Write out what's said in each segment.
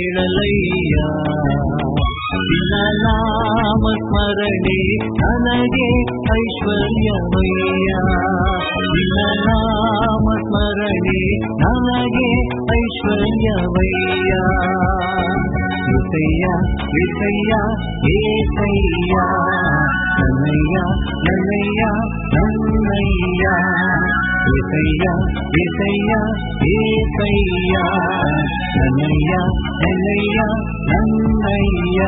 ಕೇಳಲಯ್ಯ ನಿನ್ನ ನಾಮ ಸ್ಮರಣೆ ನನಗೆ ಐಶ್ವರ್ಯವಯ್ಯ ನಿನ್ನ ನಾಮ ಸ್ಮರಣೆ ನನಗೆ ಐಶ್ವರ್ಯವಯ್ಯ ವಿಷಯ ವಿಷಯ ಏಸಯ್ಯ ನನ್ನಯ್ಯ ನನ್ನಯ್ಯ ನನ್ನಯ್ಯ ವಿಷಯ ವಿಷಯ ಏಸಯ್ಯ ನನ್ನಯ್ಯ ನನ್ನಯ್ಯ ನನ್ನಯ್ಯ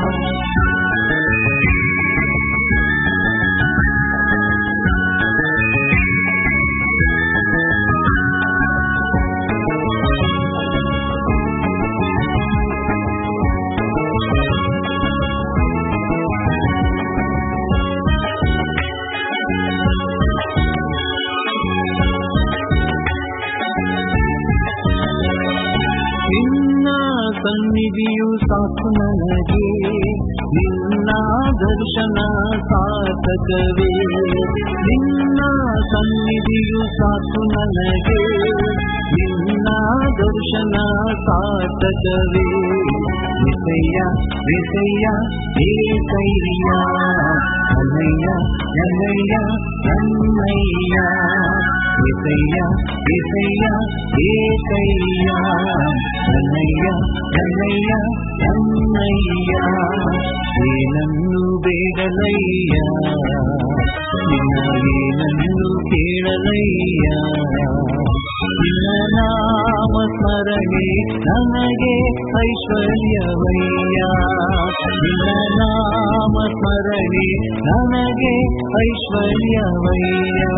ಸನ್ನಿಧಿಯು ಸಾಕು ನನಗೆ ನಿನ್ನ ದರ್ಶನ ಸಾರ್ಥಕವೇ ನಿನ್ನ ಸನ್ನಿಧಿಯು ಸಾಕು ನನಗೆ ನಿನ್ನ ದರ್ಶನ ಸಾರ್ಥಕವೇ ವಿಷಯ ವಿಷಯ ಏಸಯ್ಯ ನನ್ನಯ್ಯ ನನ್ನಯ್ಯ ನನ್ನಯ್ಯ ವಿಷಯ ವಿಷಯ ಏಸಯ್ಯ ನನ್ನಯ್ಯ ನನ್ನಯ್ಯ ನನ್ನಯ್ಯ ಏನನ್ನು ಬೇಡಲಯ್ಯ ನಿನ್ನಗೇನನ್ನು ಕೇಳಲಯ್ಯ ನಿನ್ನ ನಾಮ ಸ್ಮರಣೆ ನನಗೆ ಐಶ್ವರ್ಯವಯ್ಯ ನಿನ್ನ ನಾಮ ಸ್ಮರಣೆ ನನಗೆ ಐಶ್ವರ್ಯವಯ್ಯ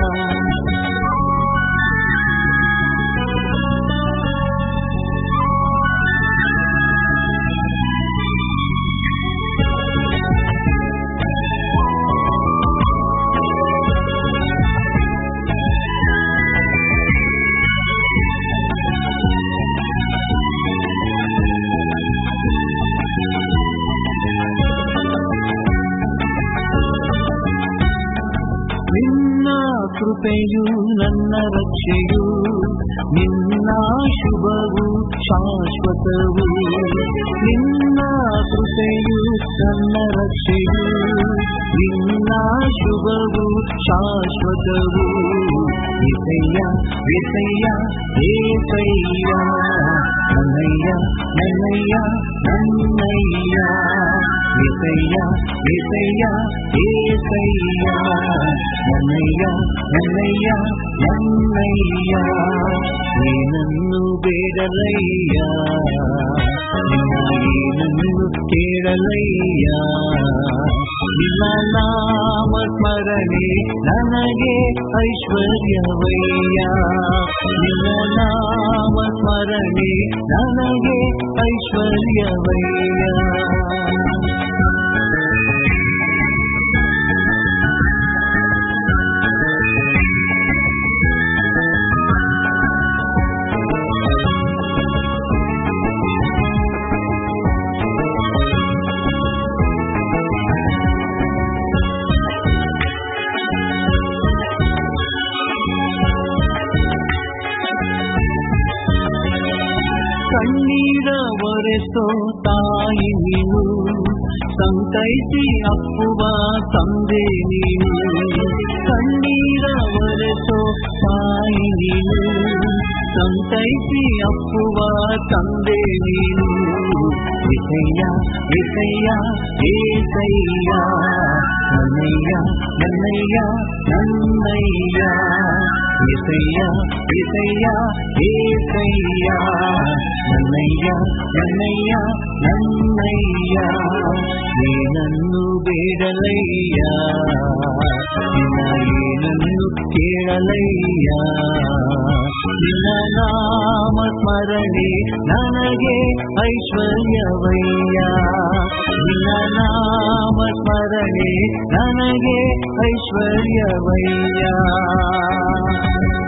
ನಿನ್ನ ಕೃಪೆಯು ನನ್ನ ರಕ್ಷೆಯು ನಿನ್ನ ಶುಭವು ಶಾಶ್ವತವು ನಿನ್ನ ಕೃಪೆಯು ನನ್ನ ರಕ್ಷೆಯು ನಿನ್ನ ಶುಭವು ಶಾಶ್ವತವು ವಿಷಯ ವಿಷಯ ಏಸಯ್ಯ ನನ್ನಯ್ಯ ನನ್ನಯ್ಯ ನನ್ನಯ್ಯ ವಿಷಯ ವಿಷಯ ಏಸಯ್ಯ ನನ್ನಯ್ಯ ನನ್ನಯ್ಯ ನನ್ನಯ್ಯ ಏನನ್ನು ಬೇಡಲಯ್ಯ ನಿನ್ನಗೇನನ್ನು ಕೇಳಲಯ್ಯ ನಿನ್ನ ನಾಮ ಸ್ಮರಣೆ ನನಗೆ ಐಶ್ವರ್ಯವಯ್ಯ ನಿನ್ನ ನಾಮ ಸ್ಮರಣೆ ನನಗೆ ಐಶ್ವರ್ಯವಯ್ಯ ಕಣ್ಣೀರ ಒರೆಸೋ ತಾಯಿ ನೀನು ಸಂತೈಸಿ ಅಪ್ಪುವ ತಂದೆ ನೀನು ಕಣ್ಣೀರ ಒರೆಸೋ ತಾಯಿ ನೀನು ಸಂತೈಸಿ ಅಪ್ಪುವ ತಂದೆ ನೀನು ವಿಷಯ ವಿಷಯ ಏಸಯ್ಯ ನನ್ನಯ್ಯ ನನ್ನಯ್ಯ ನನ್ನಯ್ಯ ವಿಷಯ ವಿಷಯ ಏಸಯ್ಯ ನನ್ನಯ್ಯ ನನ್ನಯ್ಯ ನನ್ನಯ್ಯ ಏನನ್ನು ಬೇಡಲಯ್ಯ ನಿನ್ನಗೇನನ್ನು ಕೇಳಲಯ್ಯ ನಿನ್ನ ನಾಮ ಸ್ಮರಣೆ ನನಗೆ ಐಶ್ವರ್ಯವಯ್ಯ ನಿನ್ನ ನಾಮ ಸ್ಮರಣೆ ನನಗೆ ಐಶ್ವರ್ಯವಯ್ಯ